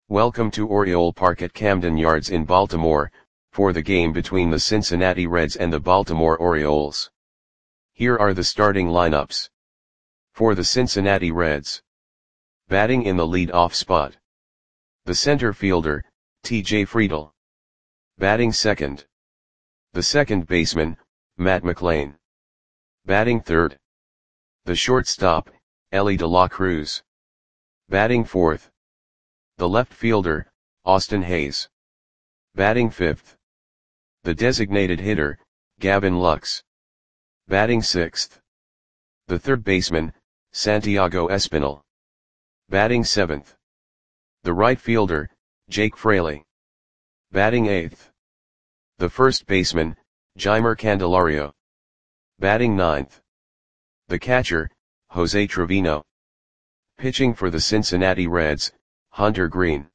Welcome to Oriole Park at Camden Yards in Baltimore, for the game between the Cincinnati Reds and the Baltimore Orioles. Here are the starting lineups. For the Cincinnati Reds. Batting in the lead-off spot. The center fielder, T.J. Friedl. Batting second. The second baseman, Matt McLain. Batting third. The shortstop, Elly De La Cruz. Batting fourth. The left fielder, Austin Hays. Batting fifth. The designated hitter, Gavin Lux. Batting sixth. The third baseman, Santiago Espinal. Batting seventh. The right fielder, Jake Fraley. Batting eighth. The first baseman, Jeimer Candelario. Batting ninth. The catcher, Jose Trevino. Pitching for the Cincinnati Reds, Hunter Greene.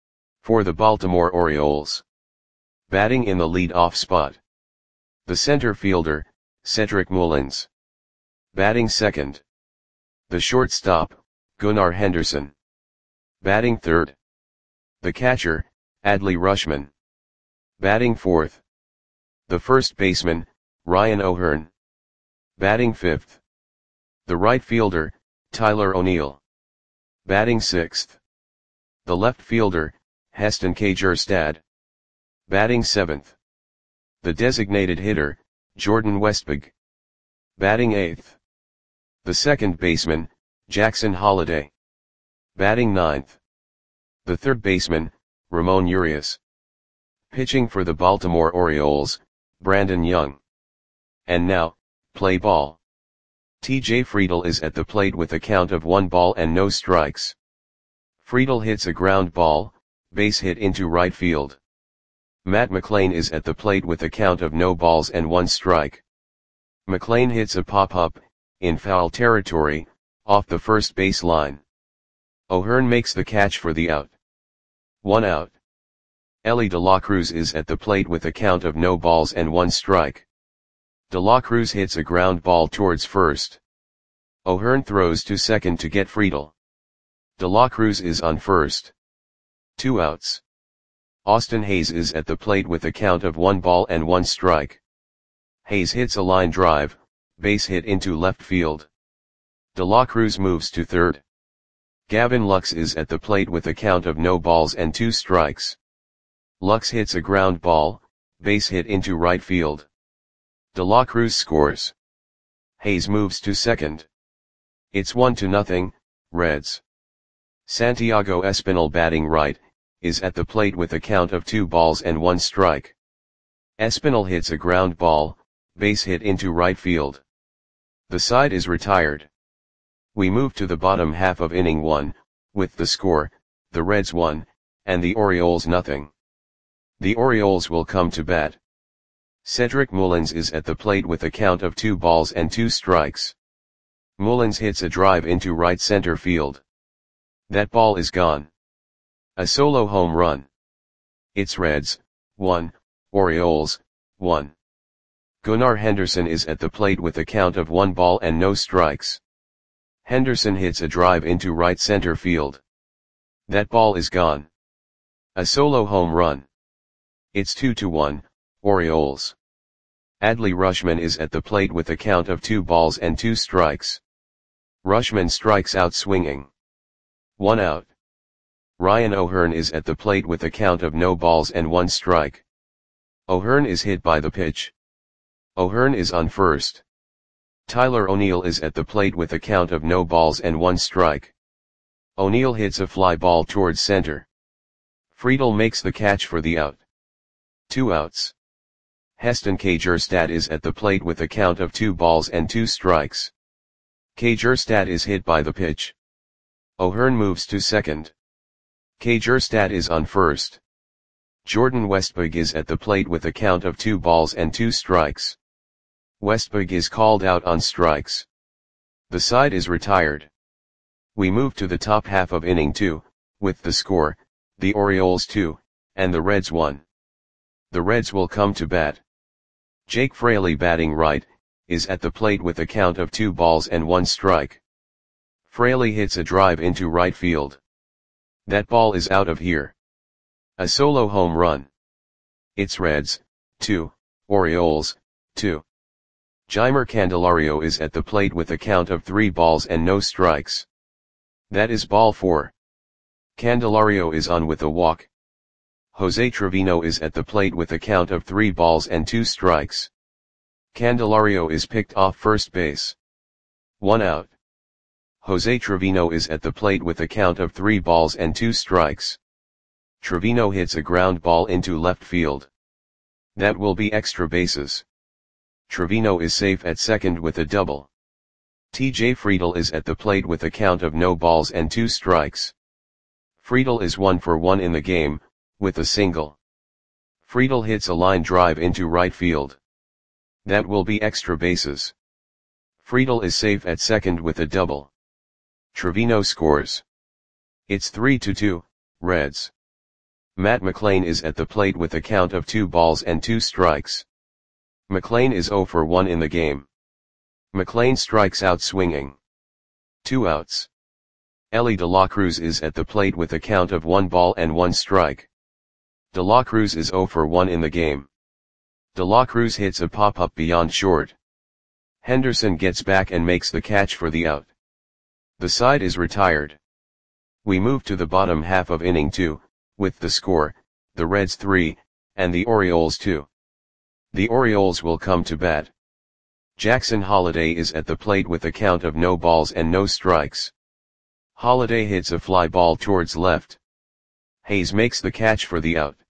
For the Baltimore Orioles. Batting in the lead-off spot. The center fielder, Cedric Mullins. Batting second. The shortstop, Gunnar Henderson. Batting third. The catcher, Adley Rutschman. Batting fourth. The first baseman, Ryan O'Hearn. Batting fifth. The right fielder, Tyler O'Neill. Batting sixth. The left fielder, Heston Kjerstad. Batting seventh. The designated hitter, Jordan Westburg. Batting eighth. The second baseman, Jackson Holliday. Batting ninth. The third baseman, Ramon Urias. Pitching for the Baltimore Orioles, Brandon Young. And now, play ball. T.J. Friedl is at the plate with a count of 1 ball and no strikes. Friedl hits a ground ball, base hit into right field. Matt McLain is at the plate with a count of no balls and 1 strike. McLain hits a pop-up, in foul territory, off the first base line. O'Hearn makes the catch for the out. 1 out. Elly De La Cruz is at the plate with a count of no balls and 1 strike. De La Cruz hits a ground ball towards first. O'Hearn throws to second to get Friedl. De La Cruz is on first. 2 outs. Austin Hays is at the plate with a count of 1 ball and 1 strike. Hays hits a line drive, base hit into left field. De La Cruz moves to third. Gavin Lux is at the plate with a count of no balls and 2 strikes. Lux hits a ground ball, base hit into right field. De La Cruz scores. Hays moves to second. It's 1-0, Reds. Santiago Espinal batting right, is at the plate with a count of 2 balls and 1 strike. Espinal hits a ground ball, base hit into right field. The side is retired. We move to the bottom half of inning 1, with the score, the Reds 1, and the Orioles 0. The Orioles will come to bat. Cedric Mullins is at the plate with a count of 2 balls and 2 strikes. Mullins hits a drive into right center field. That ball is gone. A solo home run. It's Reds, 1, Orioles, 1. Gunnar Henderson is at the plate with a count of 1 ball and no strikes. Henderson hits a drive into right center field. That ball is gone. A solo home run. It's 2-1, Orioles. Adley Rutschman is at the plate with a count of 2 balls and 2 strikes. Rutschman strikes out swinging. 1 out. Ryan O'Hearn is at the plate with a count of no balls and 1 strike. O'Hearn is hit by the pitch. O'Hearn is on first. Tyler O'Neill is at the plate with a count of no balls and 1 strike. O'Neill hits a fly ball towards center. Friedl makes the catch for the out. 2 outs. Heston Kjerstad is at the plate with a count of 2 balls and 2 strikes. Kjerstad is hit by the pitch. O'Hearn moves to second. Kjerstad is on first. Jordan Westburg is at the plate with a count of 2 balls and 2 strikes. Westburg is called out on strikes. The side is retired. We move to the top half of inning 2, with the score, the Orioles 2, and the Reds 1. The Reds will come to bat. Jake Fraley batting right, is at the plate with a count of 2 balls and 1 strike. Fraley hits a drive into right field. That ball is out of here. A solo home run. It's Reds, 2, Orioles, 2. Jeimer Candelario is at the plate with a count of 3 balls and no strikes. That is ball 4. Candelario is on with a walk. Jose Trevino is at the plate with a count of 3 balls and 2 strikes. Candelario is picked off first base. 1 out. Jose Trevino is at the plate with a count of 3 balls and 2 strikes. Trevino hits a ground ball into left field. That will be extra bases. Trevino is safe at second with a double. TJ Friedl is at the plate with a count of no balls and 2 strikes. Friedl is 1 for 1 in the game, with a single. Friedl hits a line drive into right field. That will be extra bases. Friedl is safe at second with a double. Trevino scores. It's 3-2, Reds. Matt McLain is at the plate with a count of 2 balls and 2 strikes. McLain is 0 for 1 in the game. McLain strikes out swinging. 2 outs. Elly De La Cruz is at the plate with a count of 1 ball and 1 strike. De La Cruz is 0 for 1 in the game. De La Cruz hits a pop-up beyond short. Henderson gets back and makes the catch for the out. The side is retired. We move to the bottom half of inning 2, with the score, the Reds 3, and the Orioles 2. The Orioles will come to bat. Jackson Holliday is at the plate with a count of no balls and no strikes. Holliday hits a fly ball towards left. Hayes makes the catch for the out.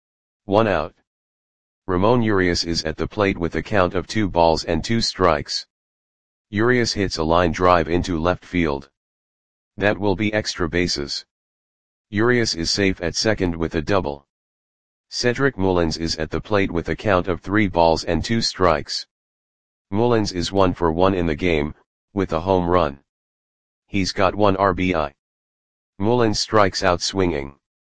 1 out. Ramon Urias is at the plate with a count of 2 balls and 2 strikes. Urias hits a line drive into left field. That will be extra bases. Urias is safe at second with a double. Cedric Mullins is at the plate with a count of 3 balls and 2 strikes. Mullins is 1 for 1 in the game, with a home run. He's got 1 RBI. Mullins strikes out swinging.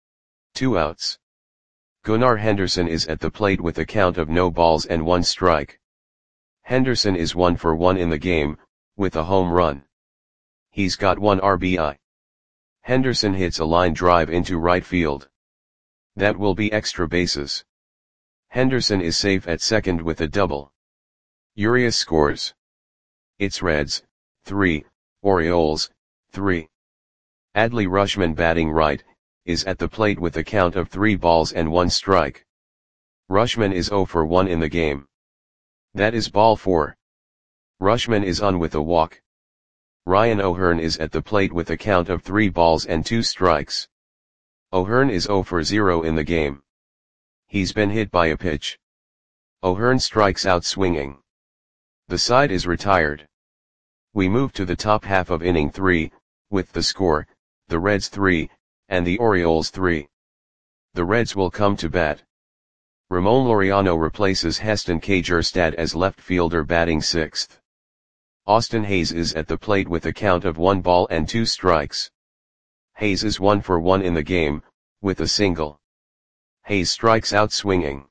2 outs. Gunnar Henderson is at the plate with a count of no balls and 1 strike. Henderson is 1 for 1 in the game, with a home run. He's got 1 RBI. Henderson hits a line drive into right field. That will be extra bases. Henderson is safe at second with a double. Urias scores. It's Reds, 3, Orioles, 3. Adley Rutschman batting right, is at the plate with a count of 3 balls and 1 strike. Rutschman is 0 for 1 in the game. That is ball 4. Rutschman is on with a walk. Ryan O'Hearn is at the plate with a count of 3 balls and 2 strikes. O'Hearn is 0 for 0 in the game. He's been hit by a pitch. O'Hearn strikes out swinging. The side is retired. We move to the top half of inning 3, with the score, the Reds 3, and the Orioles 3. The Reds will come to bat. Ramon Laureano replaces Heston Kjerstad as left fielder batting 6th. Austin Hayes is at the plate with a count of 1 ball and 2 strikes. Hayes is 1 for 1 in the game, with a single. Hayes strikes out swinging.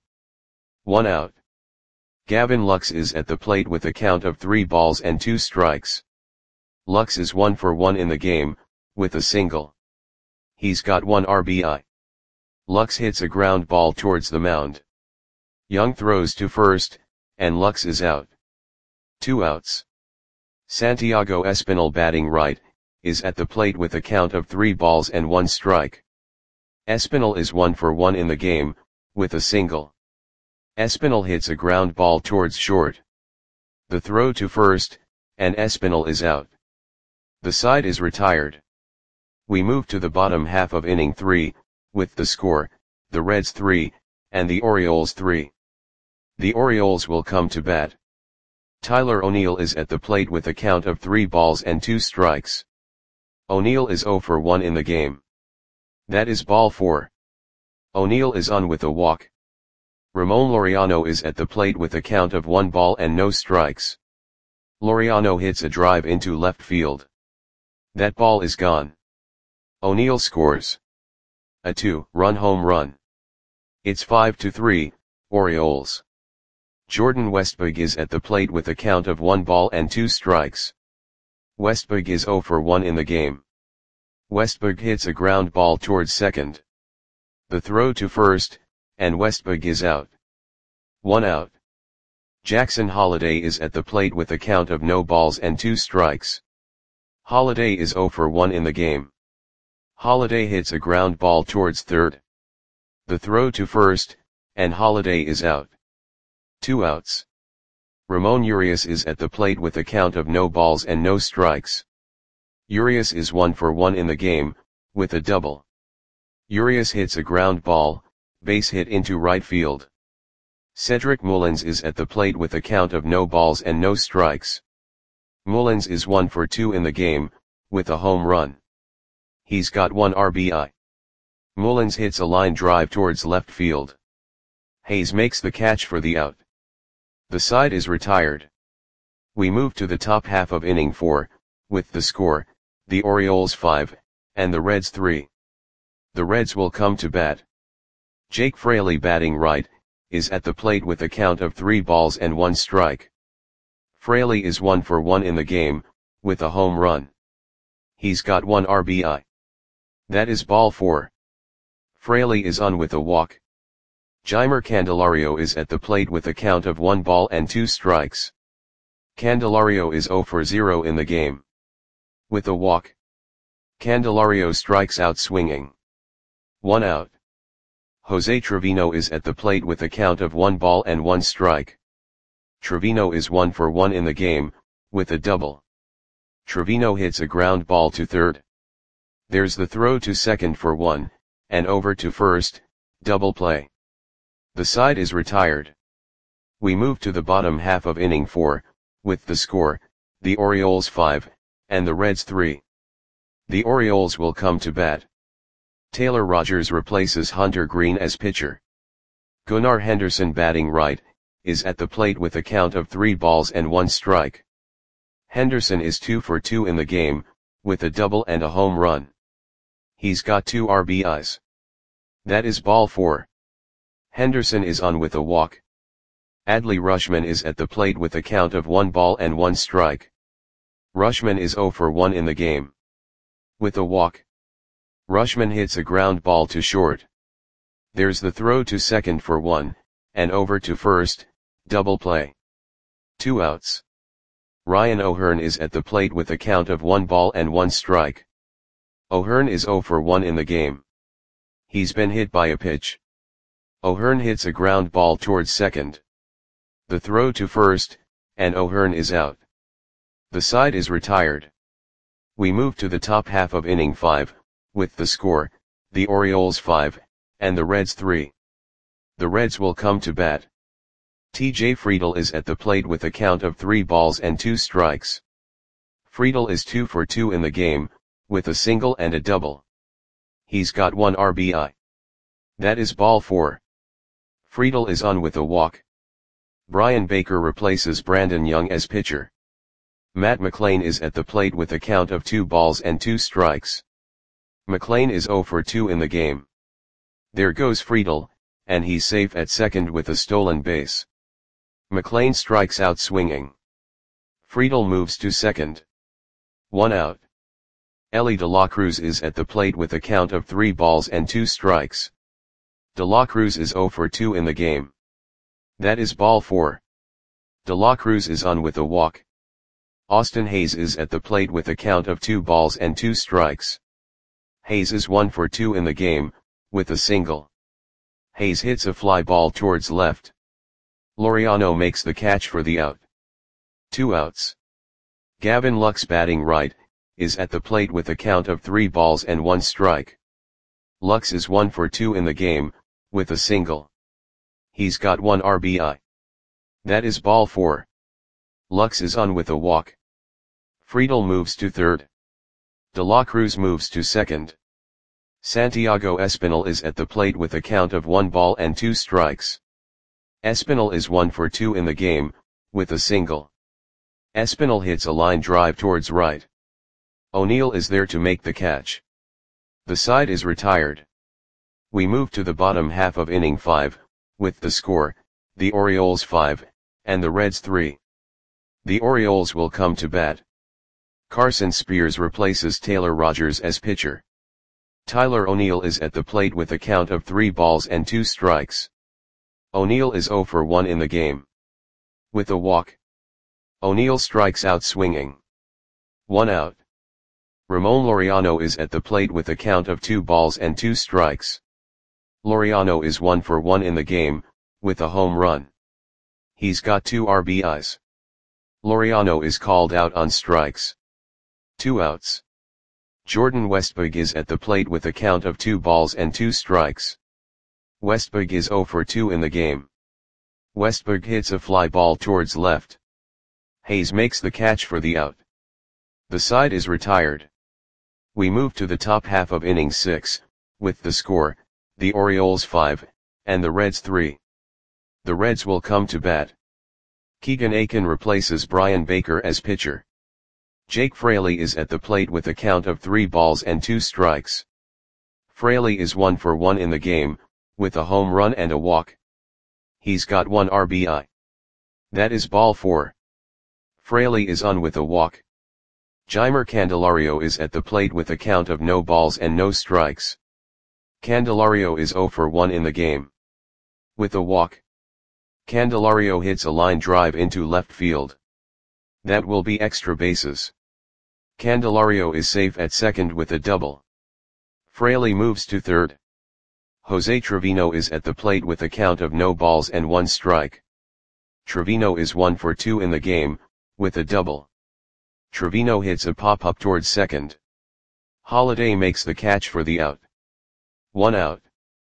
1 out. Gavin Lux is at the plate with a count of 3 balls and 2 strikes. Lux is 1 for 1 in the game, with a single. He's got 1 RBI. Lux hits a ground ball towards the mound. Young throws to first, and Lux is out. 2 outs. Santiago Espinal batting right, is at the plate with a count of 3 balls and 1 strike. Espinal is 1 for 1 in the game, with a single. Espinal hits a ground ball towards short. The throw to first, and Espinal is out. The side is retired. We move to the bottom half of inning 3, with the score, the Reds 3, and the Orioles 3. The Orioles will come to bat. Tyler O'Neill is at the plate with a count of 3 balls and 2 strikes. O'Neill is 0 for 1 in the game. That is ball 4. O'Neill is on with a walk. Ramon Laureano is at the plate with a count of 1 ball and no strikes. Laureano hits a drive into left field. That ball is gone. O'Neill scores a 2-run home run. It's 5-3, Orioles. Jordan Westburg is at the plate with a count of 1 ball and 2 strikes. Westburg is 0 for 1 in the game. Westbrook hits a ground ball towards second. The throw to first, and Westbrook is out. 1 out. Jackson Holliday is at the plate with a count of no balls and 2 strikes. Holliday is 0 for 1 in the game. Holliday hits a ground ball towards third. The throw to first, and Holliday is out. 2 outs. Ramon Urias is at the plate with a count of no balls and no strikes. Urias is 1 for 1 in the game, with a double. Urias hits a ground ball, base hit into right field. Cedric Mullins is at the plate with a count of no balls and no strikes. Mullins is 1 for 2 in the game, with a home run. He's got 1 RBI. Mullins hits a line drive towards left field. Hayes makes the catch for the out. The side is retired. We move to the top half of inning 4, with the score, the Orioles 5, and the Reds 3. The Reds will come to bat. Jake Fraley, batting right, is at the plate with a count of 3 balls and 1 strike. Fraley is 1 for 1 in the game, with a home run. He's got 1 RBI. That is ball 4. Fraley is on with a walk. Jeimer Candelario is at the plate with a count of 1 ball and 2 strikes. Candelario is 0 for 0 in the game. With a walk. Candelario strikes out swinging. 1 out. Jose Trevino is at the plate with a count of 1 ball and 1 strike. Trevino is 1 for 1 in the game, with a double. Trevino hits a ground ball to third. There's the throw to second for 1, and over to first, double play. The side is retired. We move to the bottom half of inning 4, with the score, the Orioles 5, and the Reds 3. The Orioles will come to bat. Taylor Rogers replaces Hunter Green as pitcher. Gunnar Henderson, batting right, is at the plate with a count of 3 balls and 1 strike. Henderson is 2 for 2 in the game, with a double and a home run. He's got 2 RBIs. That is ball 4. Henderson is on with a walk. Adley Rutschman is at the plate with a count of 1 ball and 1 strike. Rutschman is 0 for 1 in the game. With a walk. Rutschman hits a ground ball to short. There's the throw to second for 1, and over to first, double play. 2 outs. Ryan O'Hearn is at the plate with a count of 1 ball and 1 strike. O'Hearn is 0 for 1 in the game. He's been hit by a pitch. O'Hearn hits a ground ball towards second. The throw to first, and O'Hearn is out. The side is retired. We move to the top half of inning 5, with the score, the Orioles 5, and the Reds 3. The Reds will come to bat. TJ Friedl is at the plate with a count of 3 balls and 2 strikes. Friedl is 2 for 2 in the game, with a single and a double. He's got 1 RBI. That is ball 4. Friedl is on with a walk. Brian Baker replaces Brandon Young as pitcher. Matt McLain is at the plate with a count of 2 balls and 2 strikes. McLain is 0 for 2 in the game. There goes Friedl, and he's safe at second with a stolen base. McLain strikes out swinging. Friedl moves to second. 1 out. Elly De La Cruz is at the plate with a count of 3 balls and 2 strikes. De La Cruz is 0 for 2 in the game. That is ball 4. De La Cruz is on with a walk. Austin Hayes is at the plate with a count of 2 balls and 2 strikes. Hayes is 1 for 2 in the game, with a single. Hayes hits a fly ball towards left. Laureano makes the catch for the out. 2 outs. Gavin Lux, batting right, is at the plate with a count of 3 balls and 1 strike. Lux is 1 for 2 in the game, with a single. He's got 1 RBI. That is ball 4. Lux is on with a walk. Friedl moves to third. De La Cruz moves to second. Santiago Espinal is at the plate with a count of 1 ball and 2 strikes. Espinal is 1 for 2 in the game, with a single. Espinal hits a line drive towards right. O'Neill is there to make the catch. The side is retired. We move to the bottom half of inning 5, with the score, the Orioles 5, and the Reds 3. The Orioles will come to bat. Carson Spears replaces Taylor Rogers as pitcher. Tyler O'Neill is at the plate with a count of 3 balls and 2 strikes. O'Neill is 0 for 1 in the game. With a walk, O'Neill strikes out swinging. 1 out. Ramon Laureano is at the plate with a count of 2 balls and 2 strikes. Laureano is 1 for 1 in the game, with a home run. He's got 2 RBIs. Laureano is called out on strikes. 2 outs. Jordan Westburg is at the plate with a count of 2 balls and 2 strikes. Westburg is 0 for 2 in the game. Westburg hits a fly ball towards left. Hayes makes the catch for the out. The side is retired. We move to the top half of inning 6, with the score, the Orioles 5, and the Reds 3. The Reds will come to bat. Keegan Akin replaces Brian Baker as pitcher. Jake Fraley is at the plate with a count of 3 balls and 2 strikes. Fraley is 1 for 1 in the game, with a home run and a walk. He's got 1 RBI. That is ball 4. Fraley is on with a walk. Jeimer Candelario is at the plate with a count of no balls and no strikes. Candelario is 0 for 1 in the game. With a walk, Candelario hits a line drive into left field. That will be extra bases. Candelario is safe at second with a double. Fraley moves to third. Jose Trevino is at the plate with a count of no balls and 1 strike. Trevino is 1 for 2 in the game, with a double. Trevino hits a pop-up towards second. Holiday makes the catch for the out. 1 out.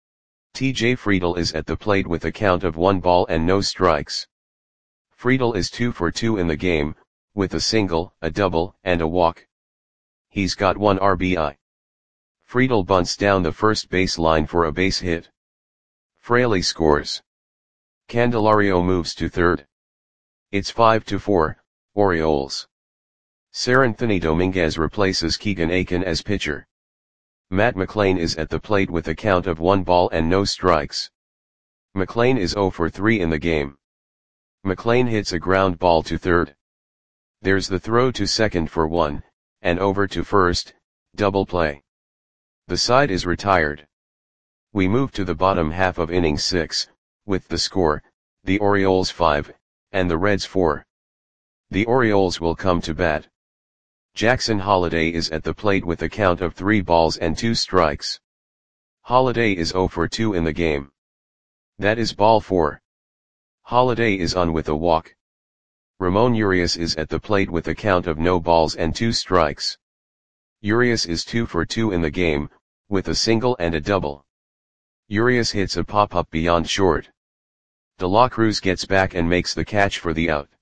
TJ Friedl is at the plate with a count of 1 ball and no strikes. Friedl is 2 for 2 in the game, with a single, a double, and a walk. He's got 1 RBI. Friedl bunts down the first base line for a base hit. Fraley scores. Candelario moves to third. It's 5-4, Orioles. Seranthony Dominguez replaces Keegan Akin as pitcher. Matt McLain is at the plate with a count of 1 ball and no strikes. McLain is 0 for 3 in the game. McLain hits a ground ball to third. There's the throw to second for 1, and over to first, double play. The side is retired. We move to the bottom half of inning 6, with the score, the Orioles 5, and the Reds 4. The Orioles will come to bat. Jackson Holiday is at the plate with a count of 3 balls and 2 strikes. Holiday is 0 for 2 in the game. That is ball 4. Holiday is on with a walk. Ramon Urias is at the plate with a count of no balls and 2 strikes. Urias is 2 for 2 in the game, with a single and a double. Urias hits a pop-up beyond short. De La Cruz gets back and makes the catch for the out.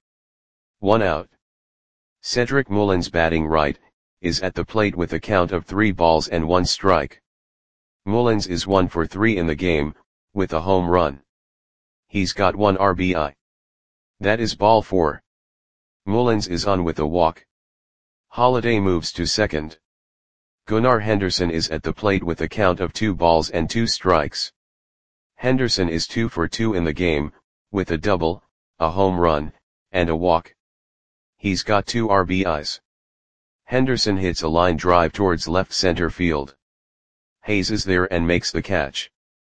1 out. Cedric Mullins, batting right, is at the plate with a count of 3 balls and 1 strike. Mullins is 1 for 3 in the game, with a home run. He's got 1 RBI. That is ball 4. Mullins is on with a walk. Holiday moves to second. Gunnar Henderson is at the plate with a count of 2 balls and 2 strikes. Henderson is 2 for 2 in the game, with a double, a home run, and a walk. He's got 2 RBIs. Henderson hits a line drive towards left center field. Hayes is there and makes the catch.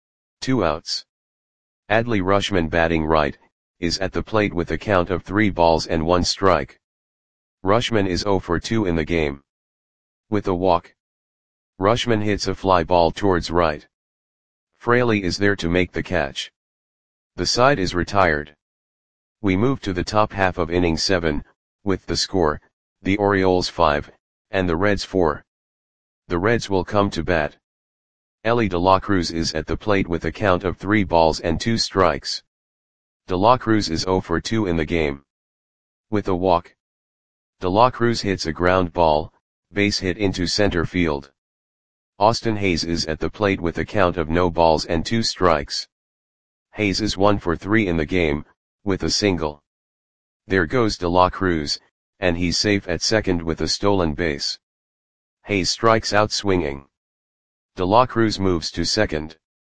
2 outs. Adley Rutschman, batting right, is at the plate with a count of 3 balls and 1 strike. Rutschman is 0 for 2 in the game. With a walk, Rutschman hits a fly ball towards right. Fraley is there to make the catch. The side is retired. We move to the top half of inning 7, with the score, the Orioles 5, and the Reds 4. The Reds will come to bat. Elly De La Cruz is at the plate with a count of 3 balls and 2 strikes. De La Cruz is 0 for 2 in the game. With a walk, De La Cruz hits a ground ball, base hit into center field. Austin Hayes is at the plate with a count of no balls and 2 strikes. Hayes is 1 for 3 in the game, with a single. There goes De La Cruz, and he's safe at second with a stolen base. Hayes strikes out swinging. De La Cruz moves to second.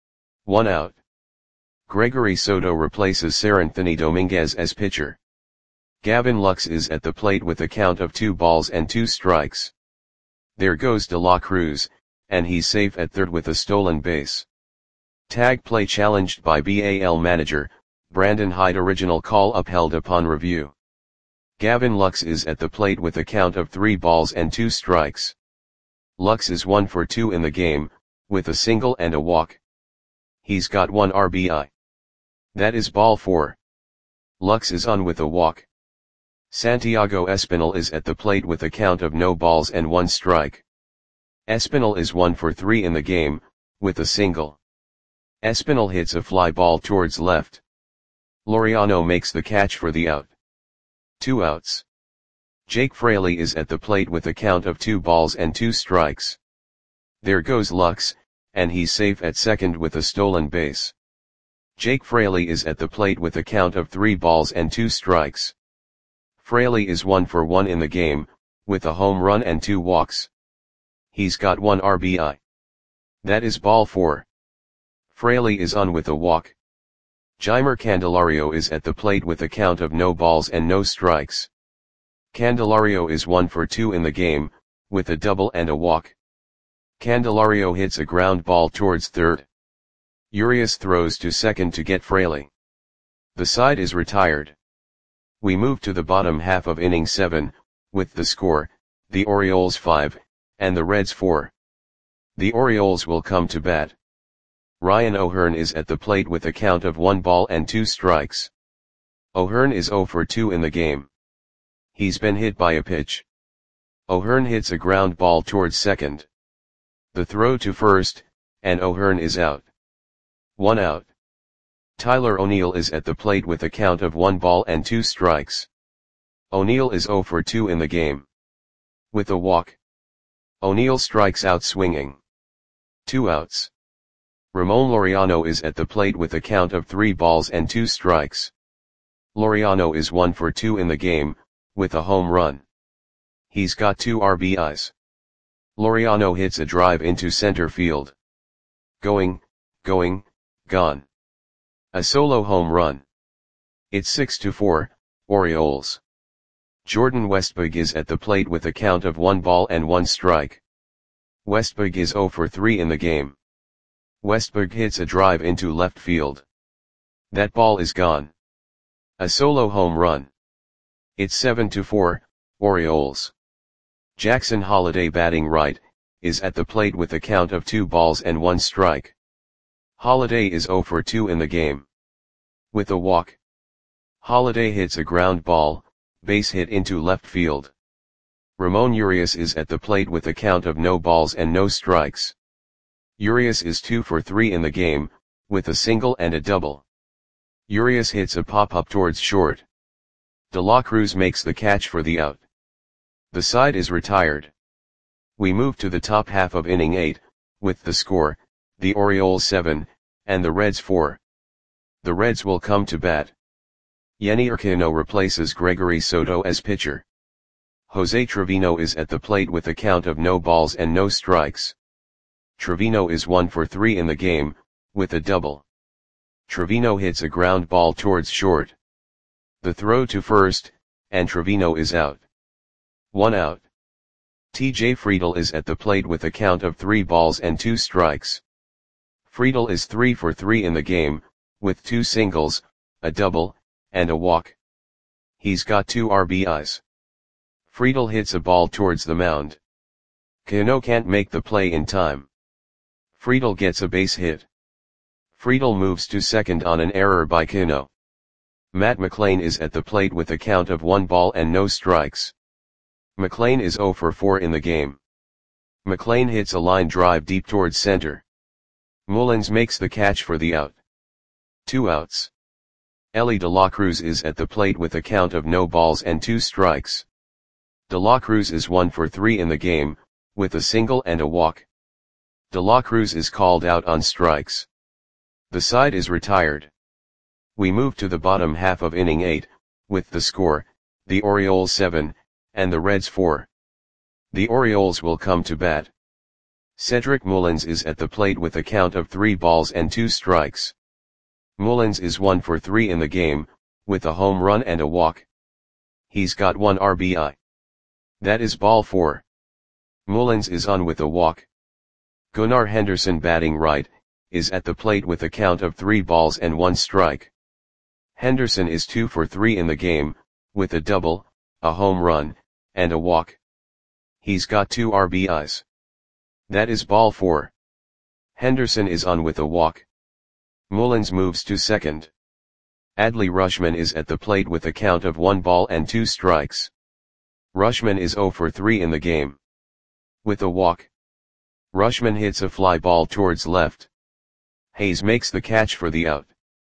1 out. Gregory Soto replaces Seranthony Dominguez as pitcher. Gavin Lux is at the plate with a count of 2 balls and 2 strikes. There goes De La Cruz, and he's safe at third with a stolen base. Tag play challenged by BAL manager, Brandon Hyde. Original call upheld upon review. Gavin Lux is at the plate with a count of 3 balls and 2 strikes. Lux is 1 for 2 in the game, with a single and a walk. He's got 1 RBI. That is ball 4. Lux is on with a walk. Santiago Espinal is at the plate with a count of no balls and 1 strike. Espinal is 1 for 3 in the game, with a single. Espinal hits a fly ball towards left. Laureano makes the catch for the out. 2 outs. Jake Fraley is at the plate with a count of 2 balls and 2 strikes. There goes Lux, and he's safe at second with a stolen base. Jake Fraley is at the plate with a count of 3 balls and 2 strikes. Fraley is 1 for 1 in the game, with a home run and 2 walks. He's got 1 RBI. That is ball 4. Fraley is on with a walk. Jeimer Candelario is at the plate with a count of no balls and no strikes. Candelario is 1 for 2 in the game, with a double and a walk. Candelario hits a ground ball towards third. Urias throws to second to get Fraley. The side is retired. We move to the bottom half of inning 7, with the score, the Orioles 5, and the Reds 4. The Orioles will come to bat. Ryan O'Hearn is at the plate with a count of 1 ball and 2 strikes. O'Hearn is 0 for 2 in the game. He's been hit by a pitch. O'Hearn hits a ground ball towards second. The throw to first, and O'Hearn is out. 1 out. Tyler O'Neill is at the plate with a count of 1 ball and 2 strikes. O'Neill is 0 for 2 in the game. With a walk. O'Neill strikes out swinging. 2 outs. Ramon Laureano is at the plate with a count of 3 balls and 2 strikes. Laureano is 1 for 2 in the game, with a home run. He's got 2 RBIs. Laureano hits a drive into center field. Going, gone. A solo home run. It's 6-4, Orioles. Jordan Westburg is at the plate with a count of 1 ball and 1 strike. Westburg is 0 for 3 in the game. Westburg hits a drive into left field. That ball is gone. A solo home run. It's 7-4, Orioles. Jackson Holliday, batting right, is at the plate with a count of 2 balls and 1 strike. Holliday is 0 for 2 in the game. With a walk. Holliday hits a ground ball, base hit into left field. Ramon Urias is at the plate with a count of no balls and no strikes. Urias is 2 for 3 in the game, with a single and a double. Urias hits a pop-up towards short. De La Cruz makes the catch for the out. The side is retired. We move to the top half of inning 8, with the score, the Orioles 7, and the Reds 4. The Reds will come to bat. Yenier Cano replaces Gregory Soto as pitcher. Jose Trevino is at the plate with a count of no balls and no strikes. Trevino is 1 for 3 in the game, with a double. Trevino hits a ground ball towards short. The throw to first, and Trevino is out. 1 out. TJ Friedl is at the plate with a count of 3 balls and 2 strikes. Friedl is 3 for 3 in the game, with 2 singles, a double, and a walk. He's got 2 RBIs. Friedl hits a ball towards the mound. Cano can't make the play in time. Friedl gets a base hit. Friedl moves to second on an error by Cano. Matt McLain is at the plate with a count of 1 ball and no strikes. McLain is 0 for 4 in the game. McLain hits a line drive deep towards center. Mullins makes the catch for the out. 2 outs. Elly De La Cruz is at the plate with a count of no balls and 2 strikes. De La Cruz is 1 for 3 in the game, with a single and a walk. De La Cruz is called out on strikes. The side is retired. We move to the bottom half of inning 8, with the score, the Orioles 7, and the Reds 4. The Orioles will come to bat. Cedric Mullins is at the plate with a count of 3 balls and 2 strikes. Mullins is 1 for 3 in the game, with a home run and a walk. He's got 1 RBI. That is ball 4. Mullins is on with a walk. Gunnar Henderson batting right, is at the plate with a count of 3 balls and 1 strike. Henderson is 2 for 3 in the game, with a double, a home run, and a walk. He's got 2 RBIs. That is ball 4. Henderson is on with a walk. Mullins moves to second. Adley Rutschman is at the plate with a count of 1 ball and 2 strikes. Rutschman is 0 for 3 in the game. With a walk. Rutschman hits a fly ball towards left. Hayes makes the catch for the out.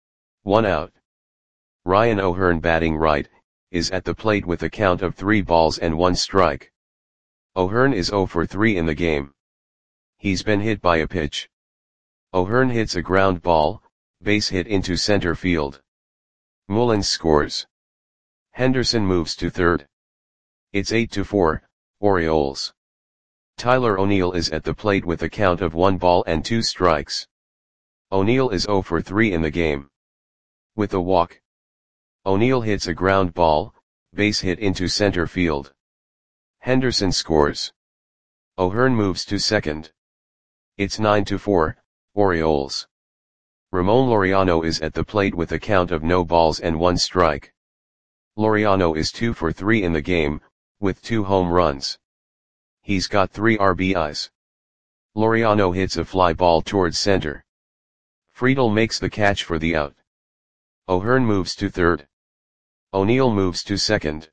1 out. Ryan O'Hearn batting right, is at the plate with a count of 3 balls and 1 strike. O'Hearn is 0 for 3 in the game. He's been hit by a pitch. O'Hearn hits a ground ball, base hit into center field. Mullins scores. Henderson moves to third. It's 8-4, Orioles. Tyler O'Neill is at the plate with a count of 1 ball and 2 strikes. O'Neill is 0 for 3 in the game. With a walk. O'Neill hits a ground ball, base hit into center field. Henderson scores. O'Hearn moves to second. It's 9-4, Orioles. Ramon Laureano is at the plate with a count of no balls and 1 strike. Laureano is 2 for 3 in the game, with 2 home runs. He's got 3 RBIs. Laureano hits a fly ball towards center. Friedel makes the catch for the out. O'Hearn moves to third. O'Neill moves to second.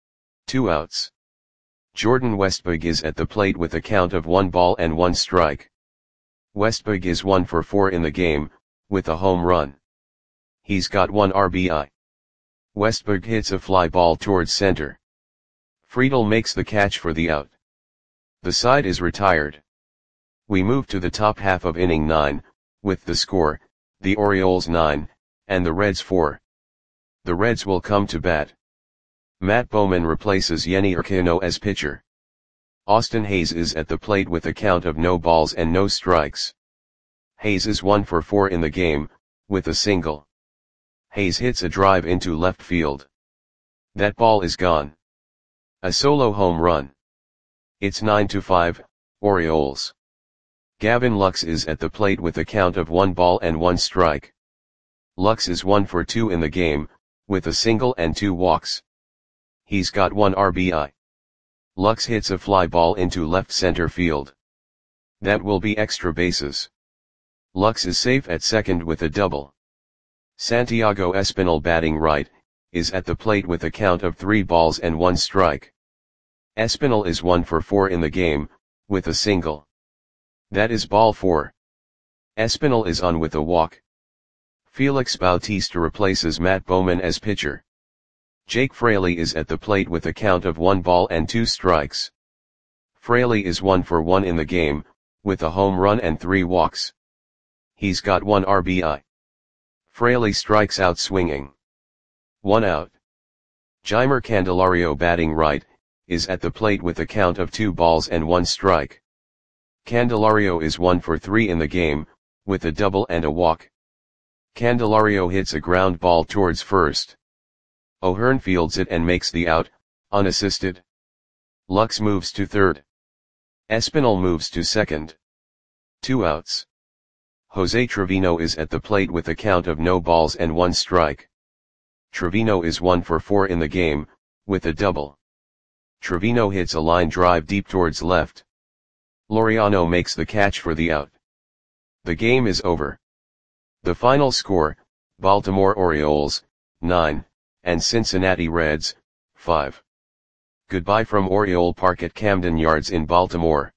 2 outs. Jordan Westburg is at the plate with a count of 1 ball and 1 strike. Westburg is 1 for 4 in the game, with a home run. He's got 1 RBI. Westburg hits a fly ball towards center. Friedel makes the catch for the out. The side is retired. We move to the top half of inning 9, with the score, the Orioles 9, and the Reds 4. The Reds will come to bat. Matt Bowman replaces Yenny Urquiano as pitcher. Austin Hayes is at the plate with a count of no balls and no strikes. Hayes is 1 for 4 in the game, with a single. Hayes hits a drive into left field. That ball is gone. A solo home run. It's 9-5, Orioles. Gavin Lux is at the plate with a count of 1 ball and 1 strike. Lux is 1 for 2 in the game, with a single and 2 walks. He's got 1 RBI. Lux hits a fly ball into left center field. That will be extra bases. Lux is safe at second with a double. Santiago Espinal batting right, is at the plate with a count of 3 balls and 1 strike. Espinal is 1 for 4 in the game, with a single. That is ball 4. Espinal is on with a walk. Felix Bautista replaces Matt Bowman as pitcher. Jake Fraley is at the plate with a count of 1 ball and 2 strikes. Fraley is 1 for 1 in the game, with a home run and 3 walks. He's got 1 RBI. Fraley strikes out swinging. 1 out. Jeimer Candelario batting right, is at the plate with a count of 2 balls and 1 strike. Candelario is 1 for 3 in the game, with a double and a walk. Candelario hits a ground ball towards first. O'Hearn fields it and makes the out, unassisted. Lux moves to third. Espinal moves to second. 2 outs. Jose Trevino is at the plate with a count of no balls and 1 strike. Trevino is 1 for 4 in the game, with a double. Trevino hits a line drive deep towards left. Laureano makes the catch for the out. The game is over. The final score, Baltimore Orioles, 9, and Cincinnati Reds, 5. Goodbye from Oriole Park at Camden Yards in Baltimore.